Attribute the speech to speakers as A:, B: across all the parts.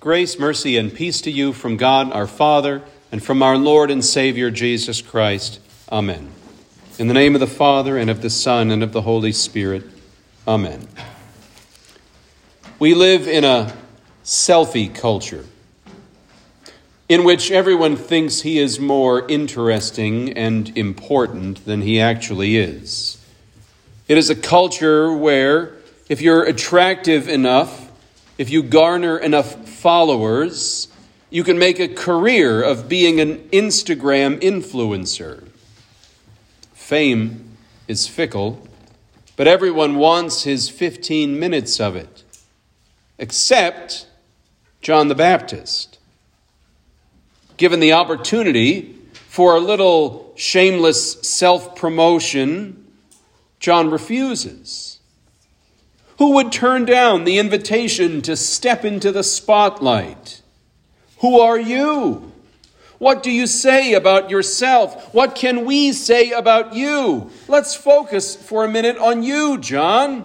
A: Grace, mercy, and peace to you from God our Father and from our Lord and Savior Jesus Christ. Amen. In the name of the Father, and of the Son, and of the Holy Spirit. Amen. We live in a selfie culture in which everyone thinks he is more interesting and important than he actually is. It is a culture where if you're attractive enough, if you garner enough followers, you can make a career of being an Instagram influencer. Fame is fickle, but everyone wants his 15 minutes of it, except John the Baptist. Given the opportunity for a little shameless self-promotion, John refuses. Who would turn down the invitation to step into the spotlight? Who are you? What do you say about yourself? What can we say about you? Let's focus for a minute on you, John.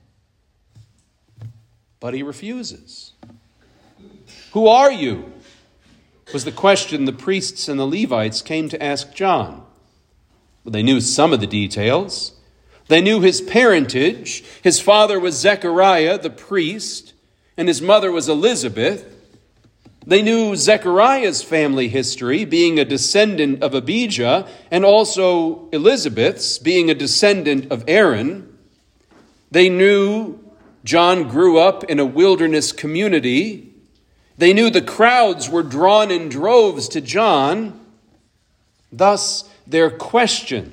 A: But he refuses. Who are you? Was the question the priests and the Levites came to ask John. Well, they knew some of the details. They knew his parentage. His father was Zechariah, the priest, and his mother was Elizabeth. They knew Zechariah's family history, being a descendant of Abijah, and also Elizabeth's, being a descendant of Aaron. They knew John grew up in a wilderness community. They knew the crowds were drawn in droves to John. Thus, their question: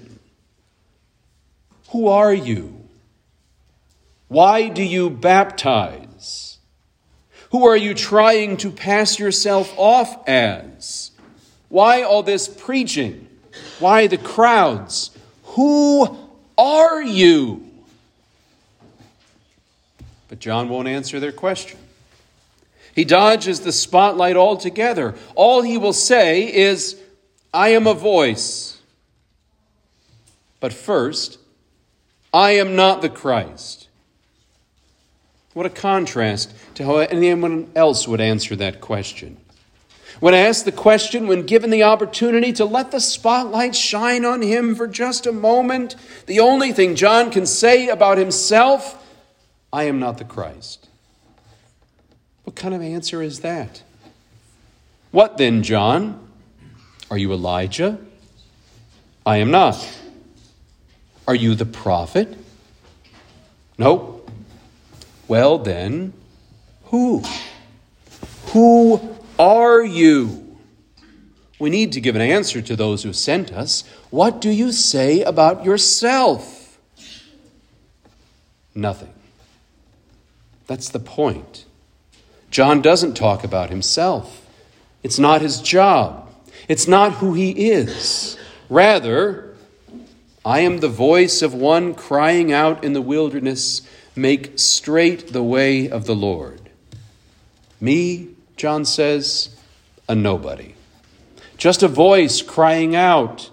A: who are you? Why do you baptize? Who are you trying to pass yourself off as? Why all this preaching? Why the crowds? Who are you? But John won't answer their question. He dodges the spotlight altogether. All he will say is, I am a voice. But first, I am not the Christ. What a contrast to how anyone else would answer that question. When asked the question, when given the opportunity to let the spotlight shine on him for just a moment, the only thing John can say about himself, I am not the Christ. What kind of answer is that? What then, John? Are you Elijah? I am not. Are you the prophet? No. Well then, who? Who are you? We need to give an answer to those who sent us. What do you say about yourself? Nothing. That's the point. John doesn't talk about himself. It's not his job. It's not who he is. Rather, I am the voice of one crying out in the wilderness, make straight the way of the Lord. Me, John says, a nobody. Just a voice crying out.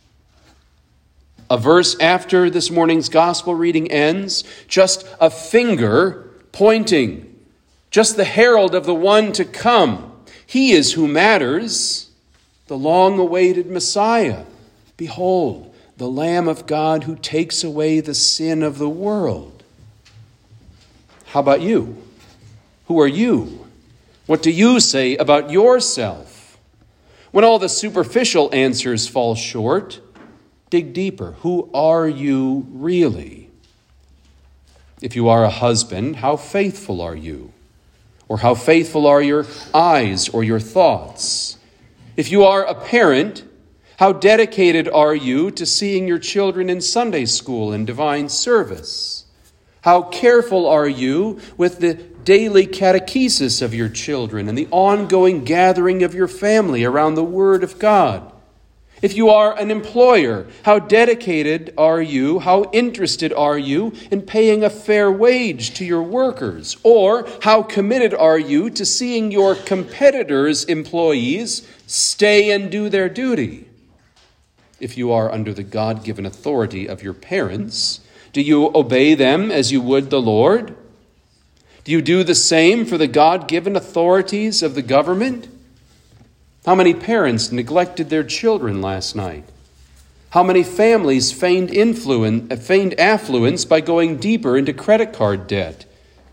A: A verse after this morning's gospel reading ends, just a finger pointing. Just the herald of the one to come. He is who matters, the long-awaited Messiah. Behold, the Lamb of God who takes away the sin of the world. How about you? Who are you? What do you say about yourself? When all the superficial answers fall short, dig deeper. Who are you really? If you are a husband, how faithful are you? Or how faithful are your eyes or your thoughts? If you are a parent, how dedicated are you to seeing your children in Sunday school and divine service? How careful are you with the daily catechesis of your children and the ongoing gathering of your family around the Word of God? If you are an employer, how dedicated are you, how interested are you in paying a fair wage to your workers? Or how committed are you to seeing your competitors' employees stay and do their duty? If you are under the God-given authority of your parents, do you obey them as you would the Lord? Do you do the same for the God-given authorities of the government? How many parents neglected their children last night? How many families feigned affluence by going deeper into credit card debt?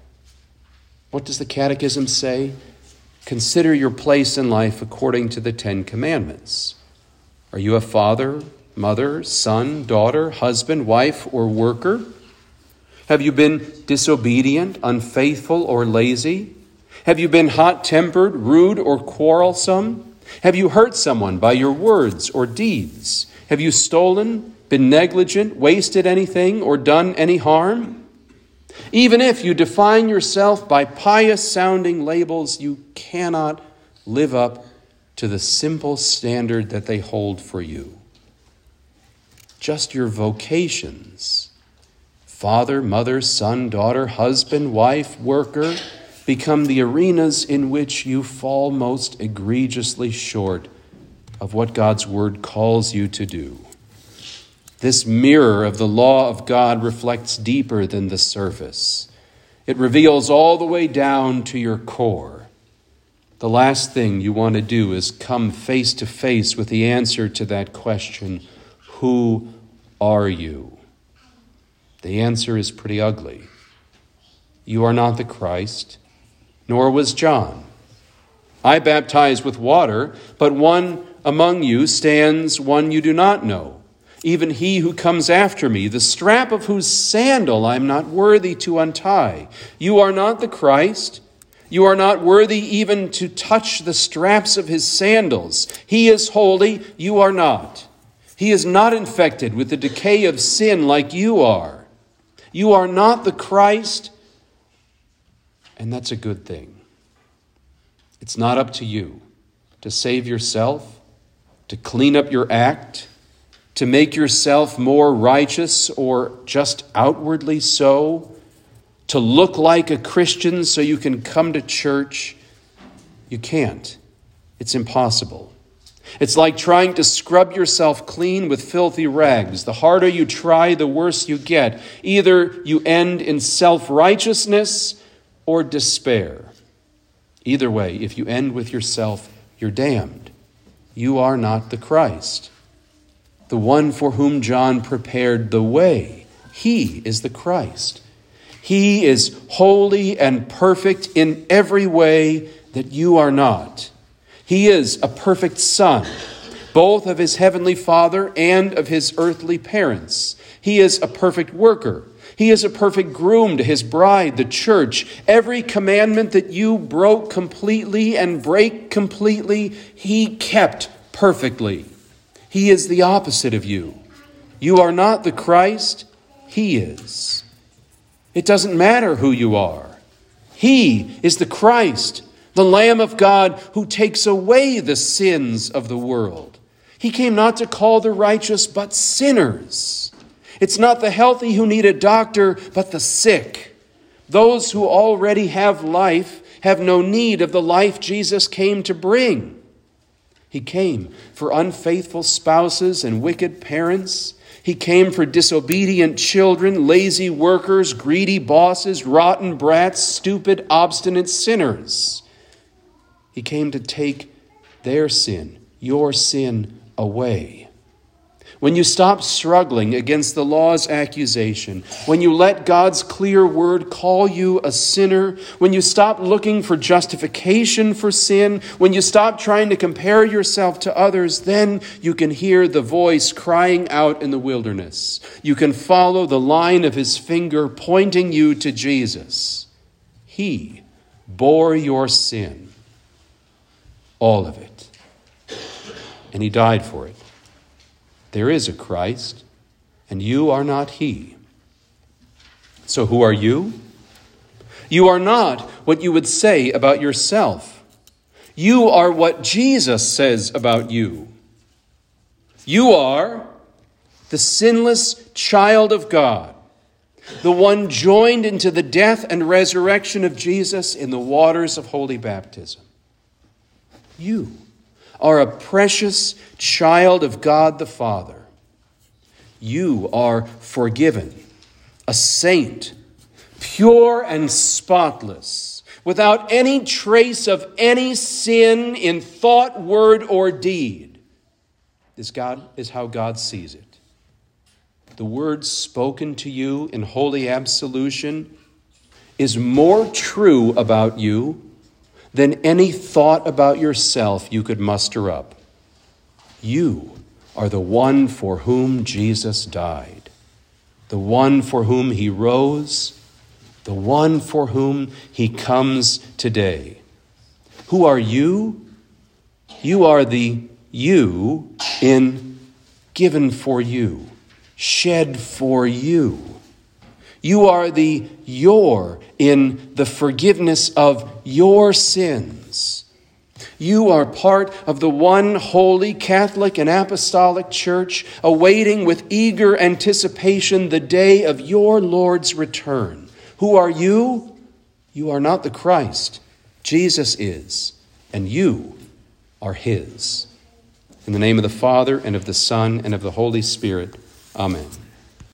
A: What does the Catechism say? Consider your place in life according to the 10 Commandments. Are you a father, mother, son, daughter, husband, wife, or worker? Have you been disobedient, unfaithful, or lazy? Have you been hot-tempered, rude, or quarrelsome? Have you hurt someone by your words or deeds? Have you stolen, been negligent, wasted anything, or done any harm? Even if you define yourself by pious-sounding labels, you cannot live up to the simple standard that they hold for you. Just your vocations, father, mother, son, daughter, husband, wife, worker, become the arenas in which you fall most egregiously short of what God's word calls you to do. This mirror of the law of God reflects deeper than the surface. It reveals all the way down to your core. The last thing you want to do is come face to face with the answer to that question, who are you? The answer is pretty ugly. You are not the Christ, nor was John. I baptize with water, but one among you stands, one you do not know, even he who comes after me, the strap of whose sandal I am not worthy to untie. You are not the Christ. You are not worthy even to touch the straps of his sandals. He is holy, you are not. He is not infected with the decay of sin like you are. You are not the Christ, and that's a good thing. It's not up to you to save yourself, to clean up your act, to make yourself more righteous or just outwardly so, to look like a Christian so you can come to church. You can't. It's impossible. It's like trying to scrub yourself clean with filthy rags. The harder you try, the worse you get. Either you end in self-righteousness or despair. Either way, if you end with yourself, you're damned. You are not the Christ, the one for whom John prepared the way. He is the Christ. He is holy and perfect in every way that you are not. He is a perfect son, both of his heavenly Father and of his earthly parents. He is a perfect worker. He is a perfect groom to his bride, the church. Every commandment that you broke completely and break completely, he kept perfectly. He is the opposite of you. You are not the Christ. He is. It doesn't matter who you are. He is the Christ, the Lamb of God who takes away the sins of the world. He came not to call the righteous, but sinners. It's not the healthy who need a doctor, but the sick. Those who already have life have no need of the life Jesus came to bring. He came for unfaithful spouses and wicked parents. He came for disobedient children, lazy workers, greedy bosses, rotten brats, stupid, obstinate sinners. He came to take their sin, your sin, away. When you stop struggling against the law's accusation, when you let God's clear word call you a sinner, when you stop looking for justification for sin, when you stop trying to compare yourself to others, then you can hear the voice crying out in the wilderness. You can follow the line of his finger pointing you to Jesus. He bore your sin, all of it, and he died for it. There is a Christ, and you are not he. So who are you? You are not what you would say about yourself. You are what Jesus says about you. You are the sinless child of God, the one joined into the death and resurrection of Jesus in the waters of holy baptism. You are a precious child of God the Father. You are forgiven, a saint, pure and spotless, without any trace of any sin in thought, word, or deed, is how God sees it. The word spoken to you in holy absolution is more true about you than any thought about yourself you could muster up. You are the one for whom Jesus died, the one for whom he rose, the one for whom he comes today. Who are you? You are the you in given for you, shed for you. You are the your in the forgiveness of your sins. You are part of the one holy Catholic and Apostolic Church, awaiting with eager anticipation the day of your Lord's return. Who are you? You are not the Christ. Jesus is, and you are his. In the name of the Father, and of the Son, and of the Holy Spirit. Amen.